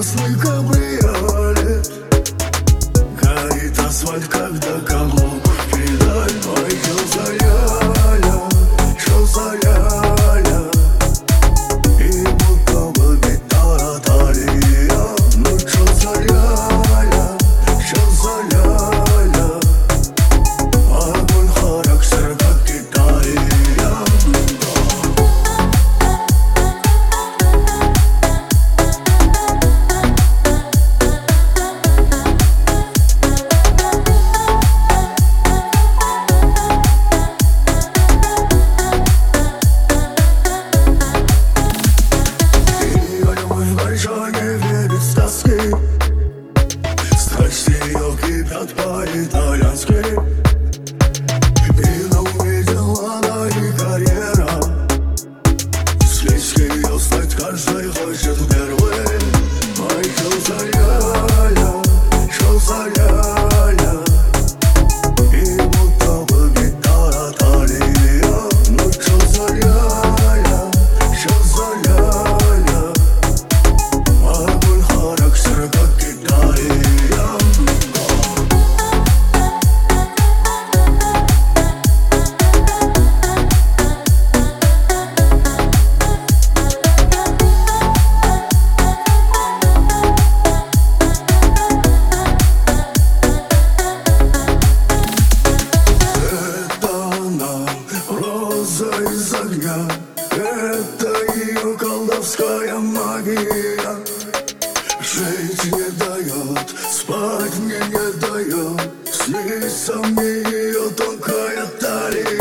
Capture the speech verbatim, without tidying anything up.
красный кабриолет. Горит асфальт, когда каблук в педаль. Ой, чё за ля-ля, чё за ля-ля, и будто бы гитара талия. Ну чё за ля-ля, чё за ля-ля, огонь характер как Италия. Страсти ее кипят по-итальянски, и на уме дела, да и карьера. Слизь ее стать каждый хочет первым. Ой, чё за ля-ля, чё за ля-ля, и будто бы гитара талия. Ну чё за ля-ля, чё за ля-ля, огонь характер как Италия. Из огня, это ее колдовская магия. Жить не дает, спать мне не дает, снится мне ее тонкая талия.